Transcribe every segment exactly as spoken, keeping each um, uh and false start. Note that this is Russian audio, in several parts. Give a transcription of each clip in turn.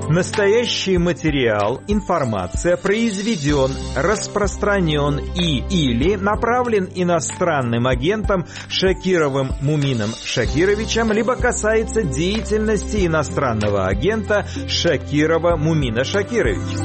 Настоящий материал, информация произведен, распространен и или направлен иностранным агентом Шакировым Мумином Шакировичем, либо касается деятельности иностранного агента Шакирова Мумина Шакировича.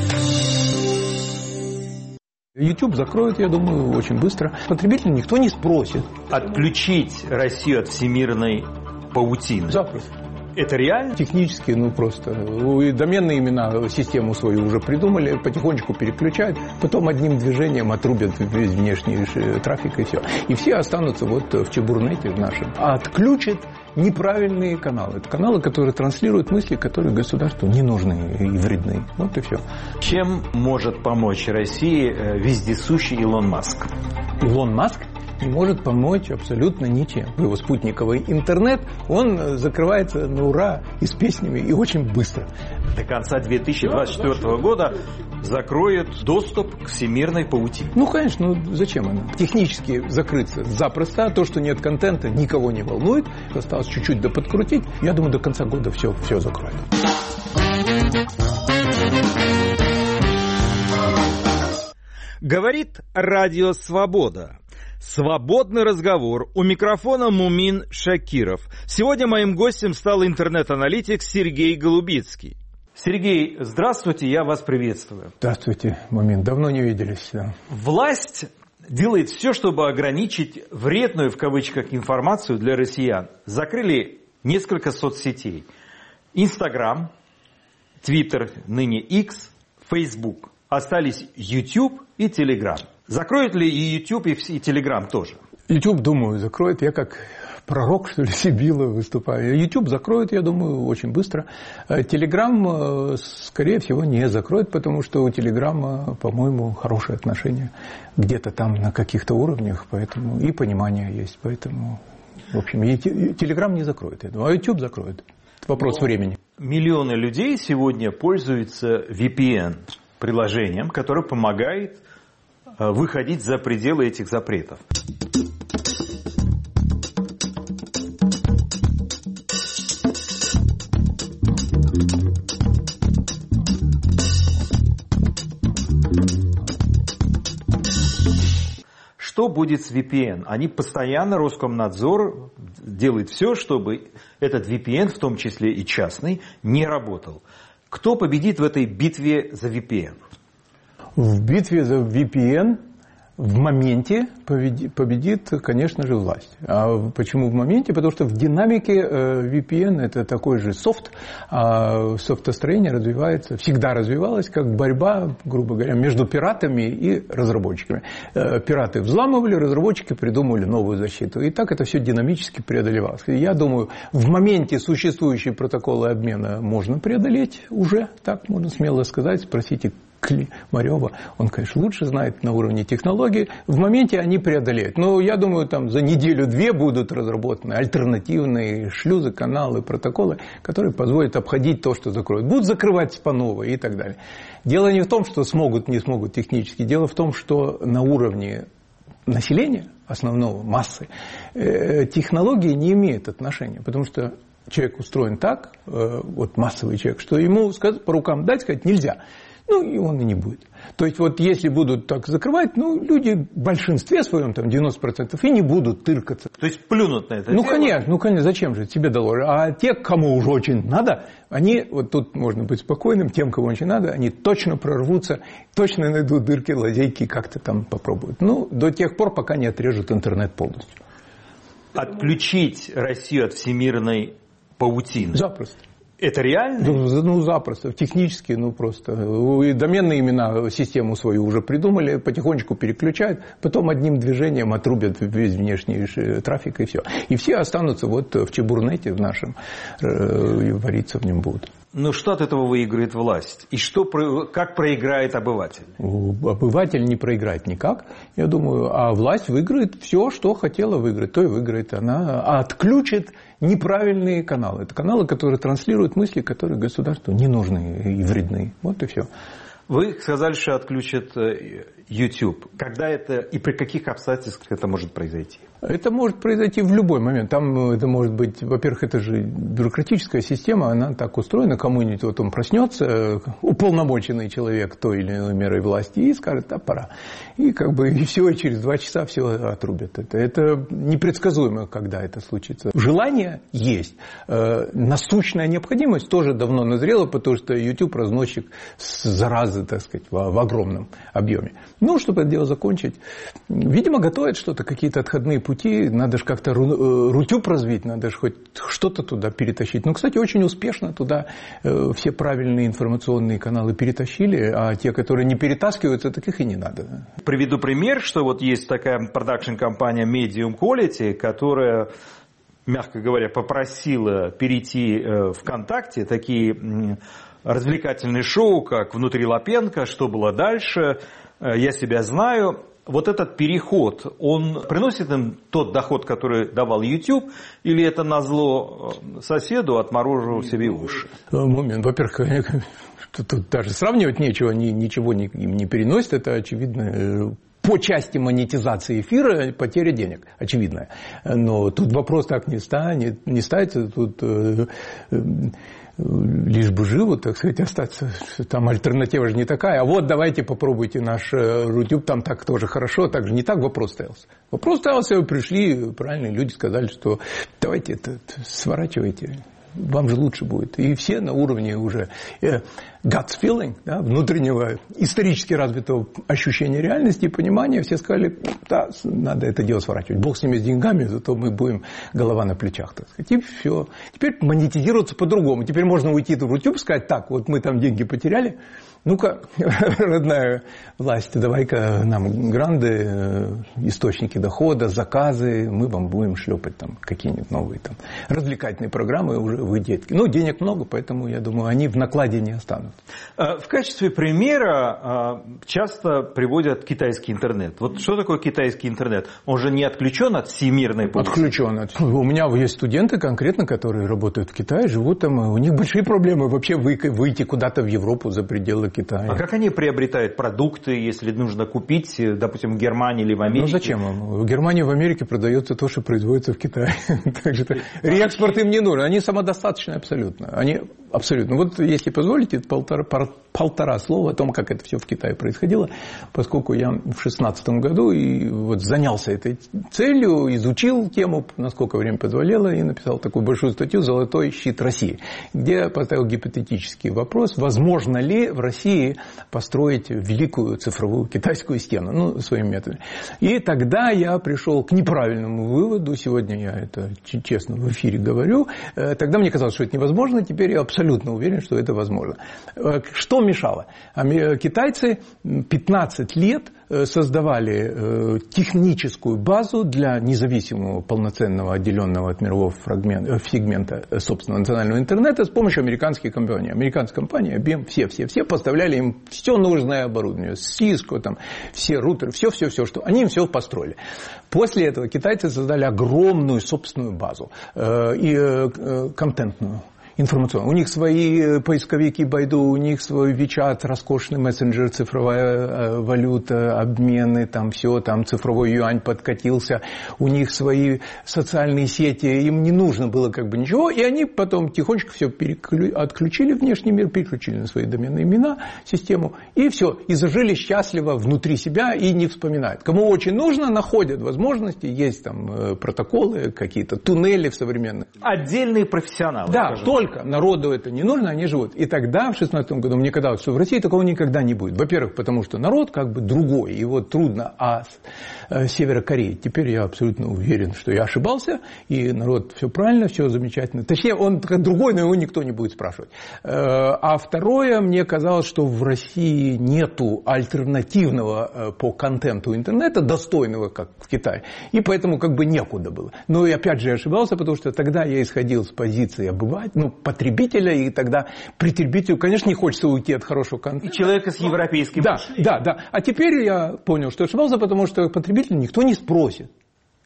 YouTube закроют, я думаю, очень быстро. Потребителя никто не спросит. Отключить Россию от всемирной паутины? Запросто. Это реально? Технически, ну просто. Доменные имена, систему свою уже придумали, потихонечку переключают, потом одним движением отрубят весь внешний трафик и все. И все останутся вот в чебурнете нашем. А отключат неправильные каналы. Это каналы, которые транслируют мысли, которые государству не нужны и вредны. Вот и все. Чем может помочь России вездесущий Илон Маск? Илон Маск не может помочь абсолютно ничем. Его спутниковый интернет, он закрывается на ура и с песнями, и очень быстро. До конца две тысячи двадцать четвёртого года закроют доступ к всемирной паутине. Ну, конечно, ну зачем она? Технически закрыться запросто, а то, что нет контента, никого не волнует. Осталось чуть-чуть доподкрутить. Я думаю, до конца года все, все закроют. Говорит Радио Свобода. Свободный разговор. У микрофона Мумин Шакиров. Сегодня моим гостем стал интернет-аналитик Сергей Голубицкий. Сергей, здравствуйте, я вас приветствую. Здравствуйте, Мумин, давно не виделись. Да. Власть делает все, чтобы ограничить вредную, в кавычках, информацию для россиян. Закрыли несколько соцсетей. Инстаграм, Твиттер, ныне X, Фейсбук. Остались YouTube и Телеграм. Закроют ли и YouTube, и Телеграм тоже? YouTube, думаю, закроет. Я как пророк, что ли, Сибила выступаю. YouTube закроет, я думаю, очень быстро. Телеграм, скорее всего, не закроет, потому что у Телеграма, по-моему, хорошие отношения. Где-то там на каких-то уровнях, поэтому и понимание есть. Поэтому, в общем, Телеграм не закроет, я думаю, а YouTube закроет. Это вопрос Но времени. Миллионы людей сегодня пользуются ви пи эн приложением, которое помогает выходить за пределы этих запретов. Что будет с ви пи эн? Они постоянно, Роскомнадзор делает все, чтобы этот ви пи эн, в том числе и частный, не работал. Кто победит в этой битве за ви пи эн? В битве за ви пи эн в моменте победит, конечно же, власть. А почему в моменте? Потому что в динамике ви пи эн это такой же софт, а софтостроение развивается, всегда развивалось как борьба, грубо говоря, между пиратами и разработчиками. Пираты взламывали, разработчики придумывали новую защиту. И так это все динамически преодолевалось. Я думаю, в моменте существующие протоколы обмена можно преодолеть уже, так можно смело сказать, спросите Климарева, он, конечно, лучше знает на уровне технологий, в моменте они преодолеют. Но я думаю, там за неделю-две будут разработаны альтернативные шлюзы, каналы, протоколы, которые позволят обходить то, что закроют. Будут закрывать по новой и так далее. Дело не в том, что смогут, не смогут технически. Дело в том, что на уровне населения, основного, массы, технологии не имеют отношения. Потому что человек устроен так, вот массовый человек, что ему сказать, по рукам дать, сказать нельзя. Ну, и он и не будет. То есть, вот если будут так закрывать, ну, люди в большинстве своем, там, девяносто процентов, и не будут тыркаться. То есть, плюнут на это Ну, дело? конечно, ну, конечно, зачем же, тебе доложат. А те, кому уже очень надо, они, вот тут можно быть спокойным, тем, кому очень надо, они точно прорвутся, точно найдут дырки, лазейки, как-то там попробуют. Ну, до тех пор, пока не отрежут интернет полностью. Отключить Россию от всемирной паутины? Запросто. Это реально? Ну, ну, запросто. Технически, ну, просто. Доменные имена систему свою уже придумали, потихонечку переключают, потом одним движением отрубят весь внешний трафик и все. И все останутся вот в чебурнете в нашем, и вариться в нем будут. Ну, что от этого выиграет власть? И что, как проиграет обыватель? Обыватель не проиграет никак, я думаю, а власть выиграет все, что хотела выиграть, то и выиграет. Она отключит неправильные каналы. Это каналы, которые транслируют мысли, которые государству не нужны и вредны. Вот и все. Вы сказали, что отключат YouTube. Когда это и при каких обстоятельствах это может произойти? Это может произойти в любой момент. Там это может быть, во-первых, это же бюрократическая система, она так устроена, кому-нибудь вот он проснется, уполномоченный человек той или иной мерой власти, и скажет, да, пора. И как бы и все, и через два часа все отрубят. Это, это непредсказуемо, когда это случится. Желание есть. Насущная необходимость тоже давно назрела, потому что YouTube разносчик заразы, так сказать, в, в огромном объеме. Ну, чтобы это дело закончить, видимо, готовят что-то, какие-то отходные пути, надо же как-то рутюб развить, надо же хоть что-то туда перетащить. Ну, кстати, очень успешно туда все правильные информационные каналы перетащили, а те, которые не перетаскиваются, таких и не надо. Приведу пример, что вот есть такая продакшн-компания Medium Quality, которая, мягко говоря, попросила перейти в ВКонтакте такие развлекательные шоу, как «Внутри Лапенко», «Что было дальше?», «Я себя знаю». Вот этот переход, он приносит им тот доход, который давал YouTube, или это назло соседу отморожил себе уши? Момент. Во-первых, тут, тут даже сравнивать нечего, ничего им не переносит, это очевидно. По части монетизации эфира потеря денег, очевидная. Но тут вопрос так не станет, не ставится, тут лишь бы живо, так сказать, остаться. Там альтернатива же не такая. А вот давайте попробуйте наш YouTube, там так тоже хорошо. Так же не так вопрос ставился. Вопрос ставился, пришли правильные люди, сказали, что давайте это, сворачивайте. Вам же лучше будет. И все на уровне уже gut feeling, да, внутреннего исторически развитого ощущения реальности и понимания, все сказали, да, надо это дело сворачивать. Бог с ними, с деньгами, зато мы будем голова на плечах, так сказать. И все. Теперь монетизироваться по-другому. Теперь можно уйти в YouTube, сказать, так, вот мы там деньги потеряли, ну-ка, родная власть, давай-ка нам гранды, источники дохода, заказы, мы вам будем шлепать там какие-нибудь новые там развлекательные программы, уже вы детки. Ну, денег много, поэтому, я думаю, они в накладе не останутся. В качестве примера часто приводят китайский интернет. Вот что такое китайский интернет? Он же не отключен от всемирной публики? Отключен. У меня есть студенты конкретно, которые работают в Китае, живут там, у них большие проблемы вообще выйти куда-то в Европу за пределы Китая. А как они приобретают продукты, если нужно купить, допустим, в Германии или в Америке? Ну зачем им? В Германии и в Америке продается то, что производится в Китае. Так что реэкспорт им не нужен. Они самодостаточны абсолютно. Они абсолютно. Вот если позволите, полтора, полтора слова о том, как это все в Китае происходило, поскольку я в шестнадцатом году и вот занялся этой целью, изучил тему, насколько время позволяло, и написал такую большую статью «Золотой щит России», где поставил гипотетический вопрос, возможно ли в России построить великую цифровую китайскую стену, ну, своими методами. И тогда я пришел к неправильному выводу, сегодня я это честно в эфире говорю, тогда мне казалось, что это невозможно, теперь я абсолютно уверен, что это возможно. Что мешало? Китайцы пятнадцать лет создавали техническую базу для независимого, полноценного, отделенного от мирового фрагмента, сегмента собственного национального интернета с помощью американских компаний. Американская компания, ай би эм, все-все-все поставляли им все нужное оборудование, Cisco, там, все рутеры, все-все-все, что они им все построили. После этого китайцы создали огромную собственную базу и контентную. Информационно. У них свои поисковики Байду, у них свой WeChat, роскошный мессенджер, цифровая валюта, обмены, там все, там цифровой юань подкатился, у них свои социальные сети, им не нужно было как бы ничего, и они потом тихонечко все переклю... отключили внешний мир, переключили на свои доменные имена, систему, и все, и зажили счастливо внутри себя и не вспоминают. Кому очень нужно, находят возможности, есть там протоколы, какие-то туннели в современных. Отдельные профессионалы. Да, только. Народу это не нужно, они живут. И тогда, в шестнадцатом году, мне казалось, что в России такого никогда не будет. Во-первых, потому что народ как бы другой, его трудно, а с Севера Кореи. Теперь я абсолютно уверен, что я ошибался, и народ все правильно, все замечательно. Точнее, он другой, но его никто не будет спрашивать. А второе, мне казалось, что в России нету альтернативного по контенту интернета, достойного, как в Китае. И поэтому как бы некуда было. Но и опять же я ошибался, потому что тогда я исходил с позиции обывателя, ну, потребителя, и тогда потребителю, конечно, не хочется уйти от хорошего контента. И человека с европейским да, мышлением. Да, да. А теперь я понял, что ошибался, потому что потребителя никто не спросит.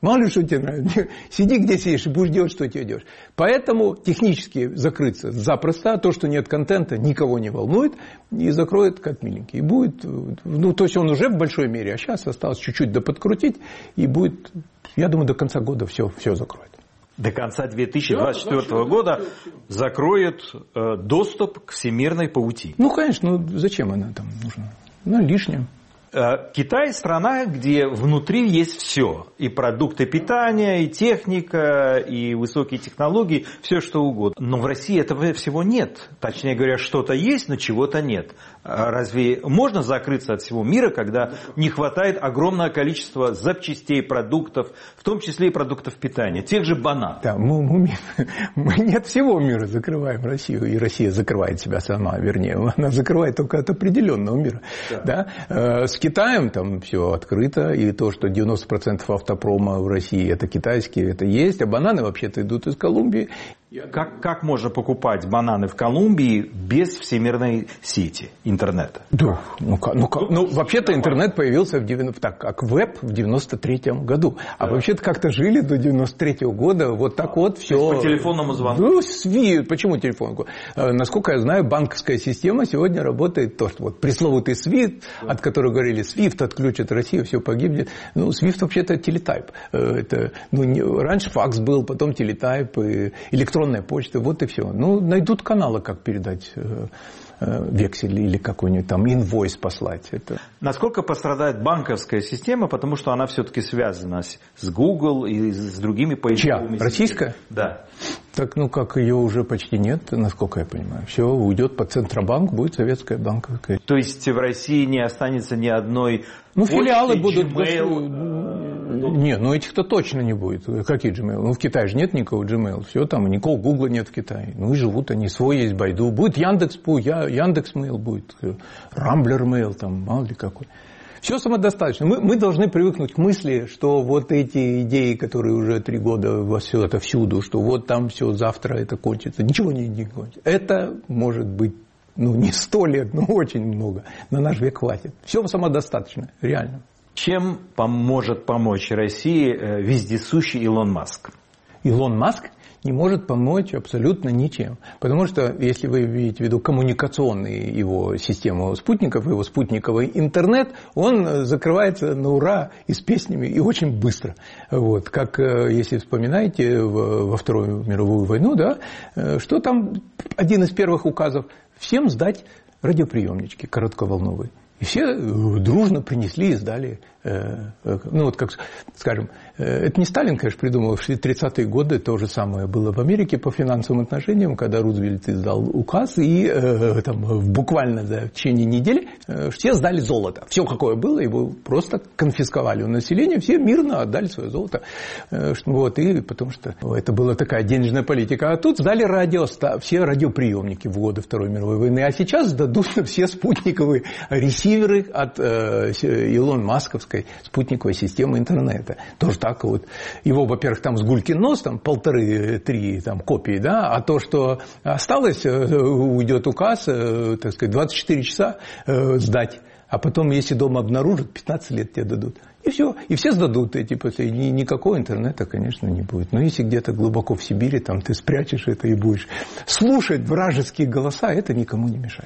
Мало ли что тебе нравится. Сиди где сидишь и будешь делать, что тебе делаешь. Поэтому технически закрыться запросто. То, что нет контента, никого не волнует. И закроет как миленький. И будет, ну, то есть он уже в большой мере, а сейчас осталось чуть-чуть доподкрутить. И будет, я думаю, до конца года все, все закроет. До конца две тысячи двадцать четвёртого года закроют э, доступ к всемирной паутине. Ну, конечно, ну зачем она там нужна? Ну, лишнее. Китай – страна, где внутри есть все. И продукты питания, и техника, и высокие технологии, все что угодно. Но в России этого всего нет. Точнее говоря, что-то есть, но чего-то нет. Разве можно закрыться от всего мира, когда не хватает огромного количества запчастей, продуктов, в том числе и продуктов питания, тех же бананов? Да, мы, мы, мы не от всего мира закрываем Россию, и Россия закрывает себя сама, вернее, она закрывает только от определенного мира. Да. Да? С Китаем там все открыто, и то, что девяносто процентов автопрома в России это китайские, это есть, а бананы вообще-то идут из Колумбии. Как, как можно покупать бананы в Колумбии без всемирной сети интернета? Да, ну, ну, ну вообще-то интернет появился в девяносто, так, как веб в девяносто третьем году. А да. Вообще-то как-то жили до девяносто третьего года, вот так вот все. По телефонному звонку? Ну, свифт. Почему телефонку? Насколько я знаю, банковская система сегодня работает то, что вот пресловутый свифт, да. От которого говорили, свифт отключит Россию, все погибнет. Ну, свифт вообще-то телетайп. Это, ну, не, раньше факс был, потом телетайп, электронный почта, вот и все. Ну, найдут каналы, как передать э, э, вексель или какой-нибудь там инвойс послать. Это... Насколько пострадает банковская система, потому что она все-таки связана с, с Google и с другими поисковыми... Чья? Российская? Да. Так, ну, как ее уже почти нет, насколько я понимаю. Все уйдет под Центробанк, будет советская банковская. То есть в России не останется ни одной... Ну, почты, филиалы будут... Gmail, нет, ну этих-то точно не будет. Какие Gmail? Ну, в Китае же нет никакого Gmail. Все там, никакого Гугла нет в Китае. Ну, и живут они, свой есть Байду. Будет Яндекс.Пу, Яндекс.Мейл будет, Рамблер.Мейл, там, мало ли какой. Все самодостаточно. Мы, мы должны привыкнуть к мысли, что вот эти идеи, которые уже три года во все это всюду, что вот там все завтра это кончится, ничего не, не кончится. Это может быть, ну, не сто лет, но очень много. На наш век хватит. Все самодостаточно, реально. Чем поможет помочь России вездесущий Илон Маск? Илон Маск не может помочь абсолютно ничем. Потому что, если вы имеете в виду коммуникационную его систему спутников, его спутниковый интернет, он закрывается на ура и с песнями, и очень быстро. Вот. Как, если вспоминаете, во Вторую мировую войну, да, что там один из первых указов – всем сдать радиоприемнички коротковолновые. И все дружно принесли и сдали. Ну, вот как, скажем, это не Сталин, конечно, придумал. В тридцатые годы то же самое было в Америке по финансовым отношениям, когда Рузвельт издал указ, и там, буквально да, в течение недели все сдали золото. Все, какое было, его просто конфисковали у населения, все мирно отдали свое золото. Вот, и потому что это была такая денежная политика. А тут сдали радио, все радиоприемники в годы Второй мировой войны. А сейчас сдадут все спутниковые ресиверы от Илон Масковской спутниковой системы интернета. Тоже так вот. Его, во-первых, там с гулькин нос, там полторы-три там, копии, да, а то, что осталось, уйдет указ, так сказать, двадцать четыре часа сдать. А потом, если дома обнаружат, пятнадцать лет тебе дадут. И все. И все сдадут эти последние. Никакого интернета, конечно, не будет. Но если где-то глубоко в Сибири, там ты спрячешь это и будешь слушать вражеские голоса, это никому не мешает.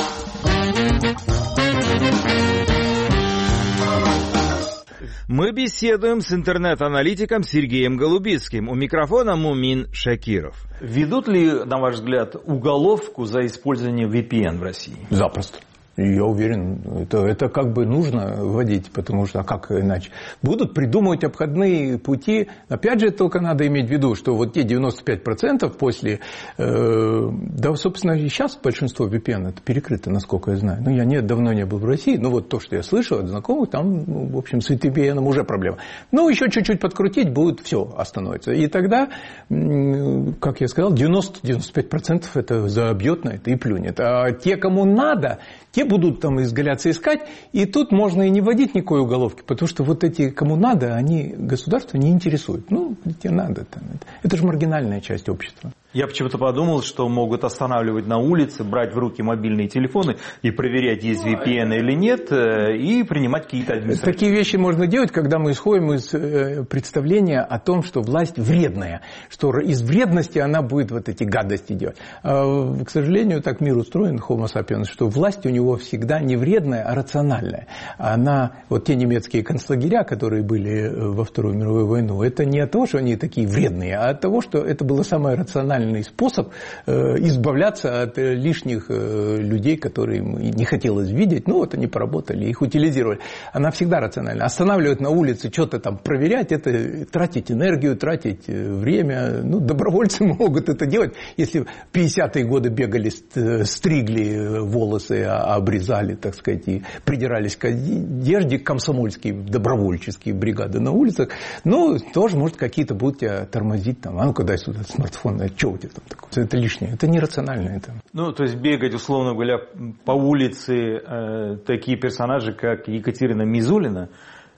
Мы беседуем с интернет-аналитиком Сергеем Голубицким. У микрофона Мумин Шакиров. Ведут ли, на ваш взгляд, уголовку за использование ви пи эн в России? Запросто. Я уверен, это, это как бы нужно вводить, потому что, а как иначе? Будут придумывать обходные пути. Опять же, только надо иметь в виду, что вот те девяносто пять процентов после... Э, да, собственно, и сейчас большинство ви пи эн это перекрыто, насколько я знаю. Ну, я не, давно не был в России, но вот то, что я слышал от знакомых, там, ну, в общем, с ви пи эн уже проблема. Ну, еще чуть-чуть подкрутить, будет все остановится. И тогда, как я сказал, девяносто - девяносто пять процентов это забьет на это и плюнет. А те, кому надо... Те будут там изгаляться искать, и тут можно и не вводить никакой уголовки, потому что вот эти, кому надо, они государство не интересуют. Ну, тебе надо. Там, это, это же маргинальная часть общества. Я почему-то подумал, что могут останавливать на улице, брать в руки мобильные телефоны и проверять, есть ви пи эн или нет, и принимать какие-то административные... Такие вещи можно делать, когда мы исходим из представления о том, что власть вредная, что из вредности она будет вот эти гадости делать. А, к сожалению, так мир устроен, Homo sapiens, что власть у него всегда не вредная, а рациональная. Она, вот те немецкие концлагеря, которые были во Вторую мировую войну, это не от того, что они такие вредные, а от того, что это было самое рациональное способ избавляться от лишних людей, которые не хотелось видеть. Ну, вот они поработали, их утилизировали. Она всегда рациональна. Останавливать на улице, что-то там проверять, это тратить энергию, тратить время. Ну, добровольцы могут это делать. Если в пятидесятые годы бегали, стригли волосы, обрезали, так сказать, и придирались к одежде, комсомольские, добровольческие бригады на улицах, ну, тоже, может, какие-то будут тебя тормозить. Там, а ну-ка дай сюда смартфон, а что у тебя там такое? Это лишнее, это нерационально. Это. Ну, то есть бегать, условно говоря, по улице э, такие персонажи, как Екатерина Мизулина,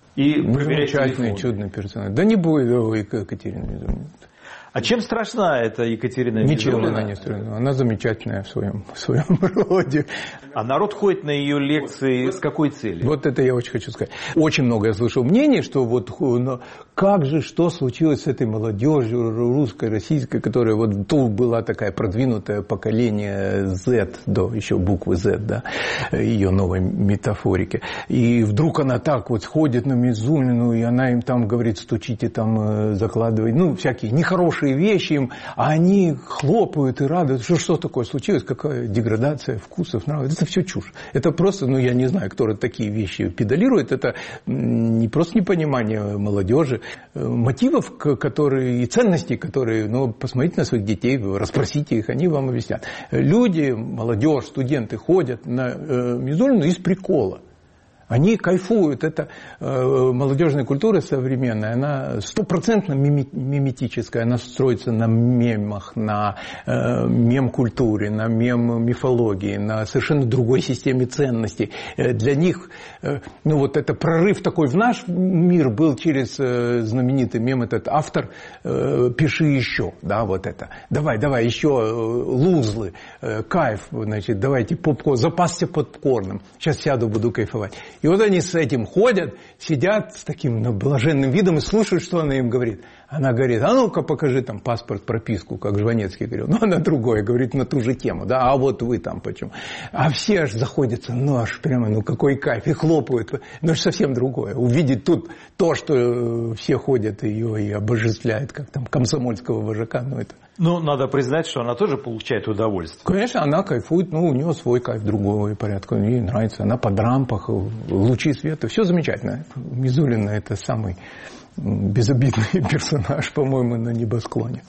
и ну, проверять замечательный, телефон. Чудный персонаж. Да не будет Екатерина Мизулина. А чем страшна эта Екатерина Мизулина? Ничем она не страшна. Она замечательная в своем, в своем роде. А народ ходит на ее лекции с какой целью? Вот это я очень хочу сказать. Очень много я слышал мнений, что вот ну, как же, что случилось с этой молодежью русской, российской, которая вот тут была такая продвинутое поколение Z, до еще буквы Z, да, ее новой метафорики. И вдруг она так вот ходит на Мизулину, и она им там говорит, стучите там, закладывайте, ну, всякие нехорошие вещи им, а они хлопают и радуются. Что, что такое случилось? Какая деградация вкусов, нравов? Это все чушь. Это просто, ну, я не знаю, кто такие вещи педалирует. Это не просто непонимание молодежи, мотивов, которые, и ценностей, которые, ну, посмотрите на своих детей, расспросите их, они вам объяснят. Люди, молодежь, студенты ходят на э, Мизулину из прикола. Они кайфуют. Это э, молодежная культура современная, она стопроцентно мими- миметическая, она строится на мемах, на э, мем-культуре, на мем-мифологии, на совершенно другой системе ценностей. Э, для них, э, ну вот это прорыв такой в наш мир был через э, знаменитый мем, этот автор э, «Пиши еще», да, вот это. Давай, давай, еще э, лузлы, э, кайф, значит, давайте попкорн, запасся попкорном, сейчас сяду, буду кайфовать. И вот они с этим ходят, сидят с таким ну, блаженным видом и слушают, что она им говорит. Она говорит, а ну-ка покажи там паспорт, прописку, как Жванецкий говорил. Ну, она другое, говорит на ту же тему, да, а вот вы там почему. А все аж заходятся, ну, аж прямо, ну, какой кайф, и хлопают. Ну, это совсем другое. Увидеть тут то, что все ходят ее и обожествляют, как там комсомольского вожака, ну, это... Ну, надо признать, что она тоже получает удовольствие. Конечно, она кайфует, ну, у нее свой кайф другого порядка, ей нравится, она под рампах, лучи света, все замечательно. Мизулина – это самый безобидный персонаж, по-моему, на небосклоне.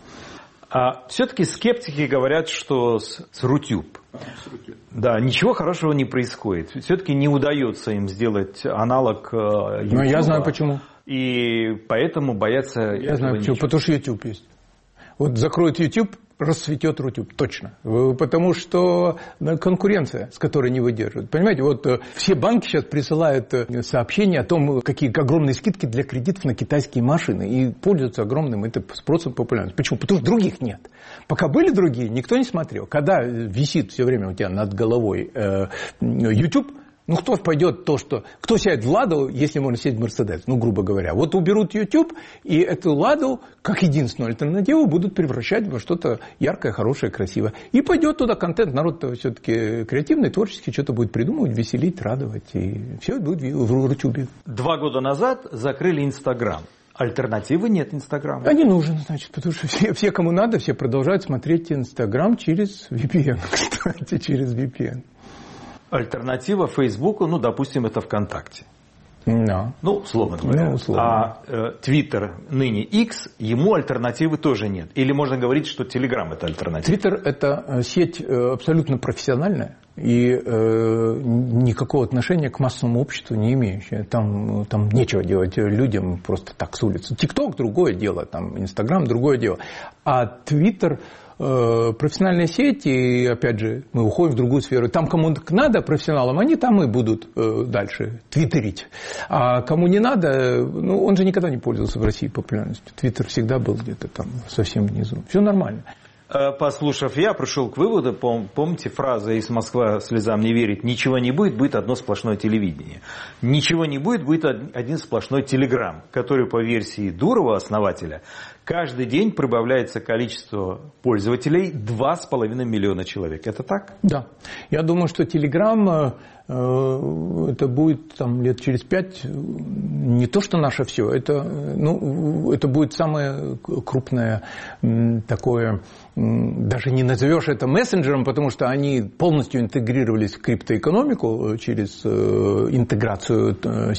А все-таки скептики говорят, что с, с Рутюб, да, ничего хорошего не происходит. Все-таки не удается им сделать аналог YouTube. Ну, я знаю почему. И поэтому боятся... Я знаю почему, потому что YouTube есть. Вот закроют YouTube, расцветет Рутюб, точно. Потому что конкуренция, с которой не выдерживают. Понимаете, вот все банки сейчас присылают сообщения о том, какие огромные скидки для кредитов на китайские машины. И пользуются огромным это спросом, популярностью. Почему? Потому что других нет. Пока были другие, никто не смотрел. Когда висит все время у тебя над головой YouTube, ну, кто пойдет то, что... Кто сядет в «Ладу», если можно сесть в «Мерседес», ну, грубо говоря. Вот уберут YouTube, и эту «Ладу», как единственную альтернативу, будут превращать во что-то яркое, хорошее, красивое. И пойдет туда контент. Народ-то все-таки креативный, творческий, что-то будет придумывать, веселить, радовать. И все будет в Рутюбе. Два года назад закрыли Инстаграм. Альтернативы нет Инстаграма. А не нужен, значит, потому что все, все, кому надо, все продолжают смотреть Инстаграм через ви пи эн, кстати, через ви пи эн. Альтернатива Фейсбуку, ну, допустим, это ВКонтакте. Да. Ну, условно говоря. Ну, условно. А Твиттер, э, ныне X, ему альтернативы тоже нет. Или можно говорить, что Телеграм – это альтернатива? Твиттер – это сеть абсолютно профессиональная и э, никакого отношения к массовому обществу не имеющая. Там, там нечего делать людям просто так с улицы. ТикТок – другое дело, там Инстаграм – другое дело. А Твиттер – профессиональная сеть, и, опять же, мы уходим в другую сферу. Там, кому надо профессионалам, они там и будут дальше твиттерить. А кому не надо, ну, он же никогда не пользовался в России популярностью. Твиттер всегда был где-то там совсем внизу. Все нормально. Послушав, я пришел к выводу, помните фраза из «Москва слезам не верит», ничего не будет, будет одно сплошное телевидение. Ничего не будет, будет один сплошной телеграм, который по версии Дурова, основателя, каждый день прибавляется количество пользователей два с половиной миллиона человек. Это так? Да. Я думаю, что телеграм... это будет там, лет через пять не то, что наше все, это, ну, это будет самое крупное такое, даже не назовешь это мессенджером, потому что они полностью интегрировались в криптоэкономику через интеграцию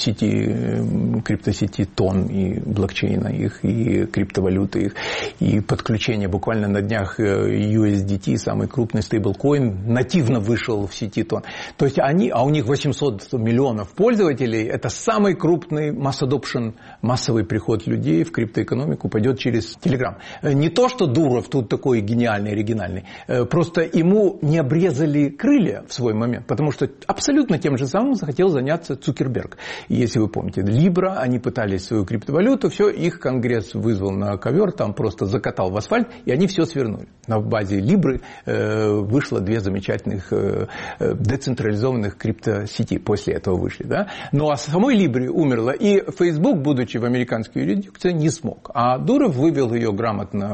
сети, криптосети тон и блокчейна их, и криптовалюты их, и подключение буквально на днях ю эс ди ти, самый крупный стейблкоин, нативно вышел в сети тон. То есть они, а у них восемьсот миллионов пользователей, это самый крупный mass adoption, массовый приход людей в криптоэкономику пойдет через Telegram. Не то, что Дуров тут такой гениальный, оригинальный, просто ему не обрезали крылья в свой момент, потому что абсолютно тем же самым захотел заняться Цукерберг. Если вы помните, Libra, они пытались свою криптовалюту, все, их Конгресс вызвал на ковер, там просто закатал в асфальт, и они все свернули. На базе Libra вышло две замечательных децентрализованных криптосети после этого вышли. Да? Ну а самой Libra умерла, и Facebook, будучи в американской юрисдикции, не смог. А Дуров вывел ее грамотно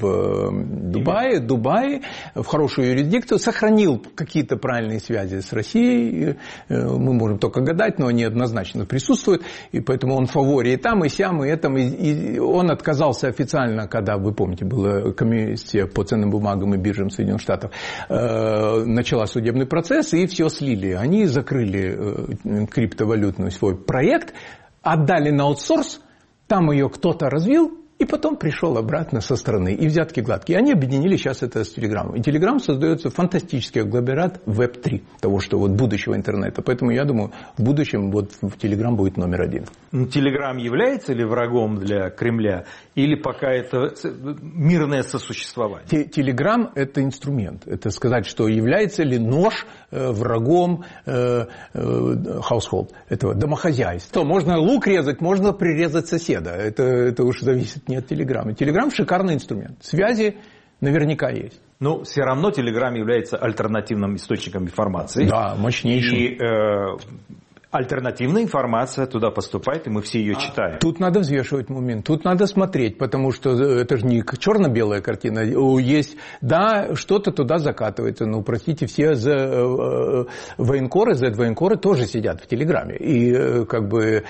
в Дубае, Дубае, в хорошую юрисдикцию, сохранил какие-то правильные связи с Россией. Мы можем только гадать, но они однозначно присутствуют, и поэтому он в фаворе и там, и сям, и этом. И он отказался официально, когда, вы помните, была комиссия по ценным бумагам и биржам Соединенных Штатов, начала судебный процесс, и все слили. Они закрыли криптовалютный свой проект, отдали на аутсорс, там ее кто-то развил, и потом пришел обратно со стороны. И взятки гладкие. И они объединили сейчас это с Telegram. И Telegram создается фантастический агломерат веб три, того, что вот будущего интернета. Поэтому я думаю, в будущем вот Telegram будет номер один. Telegram является ли врагом для Кремля? Или пока это мирное сосуществование? Telegram – это инструмент. Это сказать, что является ли нож врагом household, этого домохозяйства. Можно лук резать, можно прирезать соседа. Это, это уж зависит не от Телеграма. Телеграм – шикарный инструмент. Связи наверняка есть. Но все равно Телеграм является альтернативным источником информации. Да, мощнейшим. И э, альтернативная информация туда поступает, и мы все ее читаем. Тут надо взвешивать момент, тут надо смотреть, потому что это же не черно-белая картина. Есть, да, что-то туда закатывается. Ну, простите, все за, военкоры, зет-военкоры тоже сидят в Телеграме. И как бы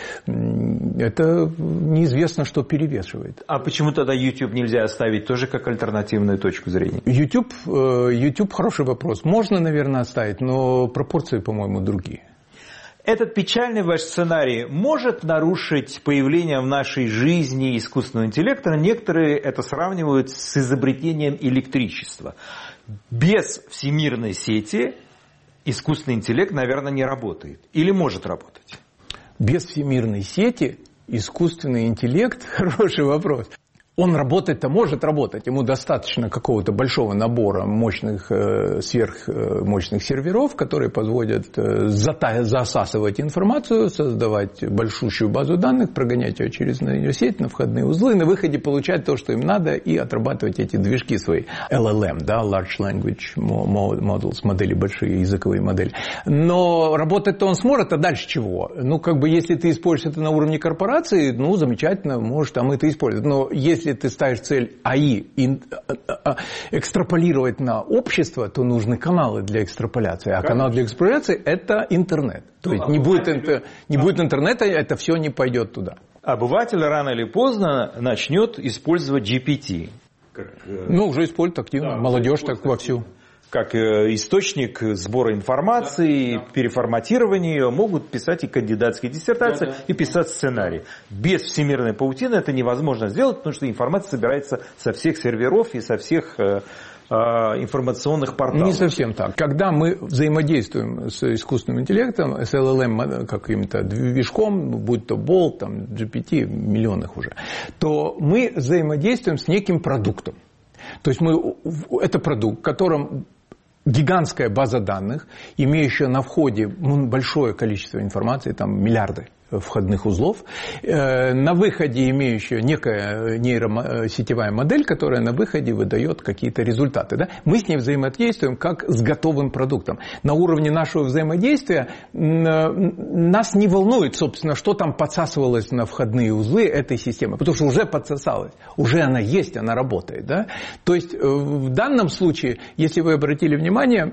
это неизвестно, что перевешивает. А почему тогда YouTube нельзя оставить тоже как альтернативную точку зрения? YouTube, YouTube хороший вопрос. Можно, наверное, оставить, но пропорции, по-моему, другие. Этот печальный ваш сценарий может нарушить появление в нашей жизни искусственного интеллекта. Некоторые это сравнивают с изобретением электричества. Без всемирной сети искусственный интеллект, наверное, не работает. Или может работать? Без всемирной сети искусственный интеллект, хороший вопрос. Он работать-то может работать. Ему достаточно какого-то большого набора мощных, сверхмощных серверов, которые позволят засасывать информацию, создавать большущую базу данных, прогонять ее через ее сеть на входные узлы, на выходе получать то, что им надо, и отрабатывать эти движки свои. эл эл эм, да, Large Language Models, модели, большие языковые модели. Но работать-то он сможет, а дальше чего? Ну, как бы, если ты используешь это на уровне корпорации, ну, замечательно, может, там это использовать. Но если Если ты ставишь цель эй ай экстраполировать на общество, то нужны каналы для экстраполяции. А канал для экстраполяции – это интернет. То есть не будет, не будет интернета, это все не пойдет туда. Обыватель рано или поздно начнет использовать джи пи ти. Как, ну, уже используют активно. Да, молодежь так вовсю. Как источник сбора информации, да, да. переформатирования ее, могут писать и кандидатские диссертации, да, да. и писать сценарий. Без всемирной паутины это невозможно сделать, потому что информация собирается со всех серверов и со всех э, э, информационных порталов. Не совсем так. Когда мы взаимодействуем с искусственным интеллектом, с эл эл эм каким-то движком, будь то Bolt, там, джи пи ти, миллионных уже, то мы взаимодействуем с неким продуктом. То есть мы, это продукт, в котором гигантская база данных, имеющая на входе большое количество информации, там миллиарды входных узлов, на выходе имеющая некая нейросетевая модель, которая на выходе выдает какие-то результаты. Да? Мы с ней взаимодействуем как с готовым продуктом. На уровне нашего взаимодействия нас не волнует, собственно, что там подсасывалось на входные узлы этой системы, потому что уже подсосалось, уже она есть, она работает. Да? То есть в данном случае, если вы обратили внимание,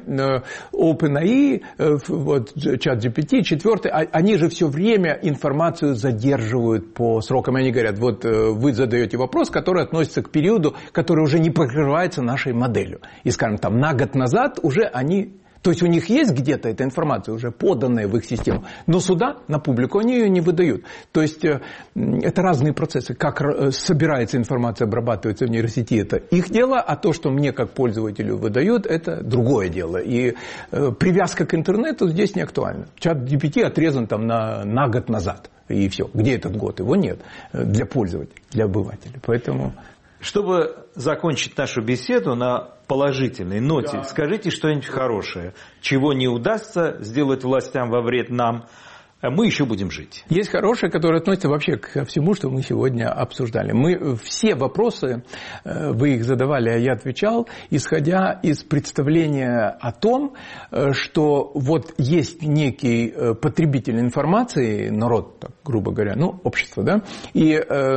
OpenAI, вот, ChatGPT, четвертый, они же все время информацию задерживают по срокам. Они говорят, вот вы задаете вопрос, который относится к периоду, который уже не покрывается нашей моделью. И, скажем, там на год назад уже они... То есть у них есть где-то эта информация, уже поданная в их систему, но сюда, на публику, они ее не выдают. То есть это разные процессы. Как собирается информация, обрабатывается в нейросети, это их дело, а то, что мне как пользователю выдают, это другое дело. И привязка к интернету здесь не актуальна. ChatGPT отрезан там на, на год назад, и все. Где этот год? Его нет для пользователя, для обывателя. Поэтому... Чтобы закончить нашу беседу на положительной ноте, да. Скажите что-нибудь хорошее, чего не удастся сделать властям во вред нам, мы еще будем жить. Есть хорошее, которое относится вообще ко всему, что мы сегодня обсуждали. Мы все вопросы, вы их задавали, а я отвечал, исходя из представления о том, что вот есть некий потребитель информации, народ, так, грубо говоря, ну, общество, да, и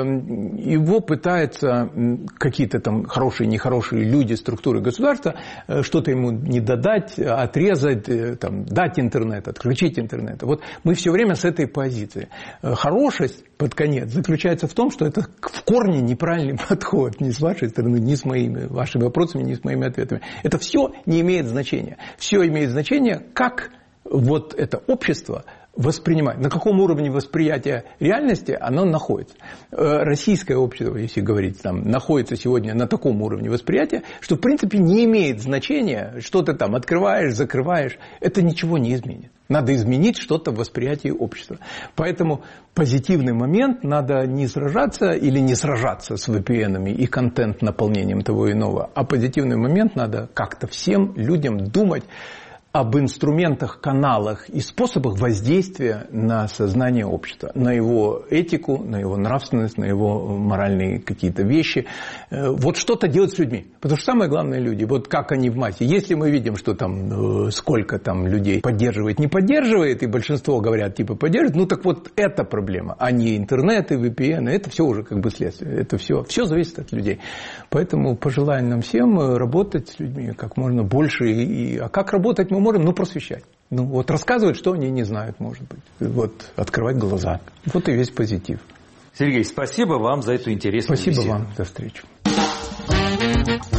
его пытаются какие-то там хорошие, нехорошие люди, структуры государства, что-то ему не додать, отрезать, там, дать интернет, отключить интернет. Вот мы все время с этой позиции. Хорошесть под конец заключается в том, что это в корне неправильный подход ни с вашей стороны, ни с моими вашими вопросами, ни с моими ответами. Это все не имеет значения. Все имеет значение, как вот это общество воспринимать, на каком уровне восприятия реальности оно находится. Российское общество, если говорить, там, находится сегодня на таком уровне восприятия, что в принципе не имеет значения, что ты там открываешь, закрываешь, это ничего не изменит. Надо изменить что-то в восприятии общества. Поэтому позитивный момент, надо не сражаться или не сражаться с ви пи эн-ами и контент-наполнением того и иного, а позитивный момент надо как-то всем людям думать об инструментах, каналах и способах воздействия на сознание общества, на его этику, на его нравственность, на его моральные какие-то вещи. Вот что-то делать с людьми. Потому что самое главное люди, вот как они в массе. Если мы видим, что там сколько там людей поддерживает, не поддерживает, и большинство говорят типа поддерживает, ну так вот это проблема, а не интернет и ви пи эн, это все уже как бы следствие. Это все, все зависит от людей. Поэтому пожелаем нам всем работать с людьми как можно больше. И, а как работать мы можем? Ну, просвещать. Ну, вот рассказывать, что они не знают, может быть. Вот, открывать глаза. Вот и весь позитив. Сергей, спасибо вам за эту интересную беседу. Спасибо вам. До встречи.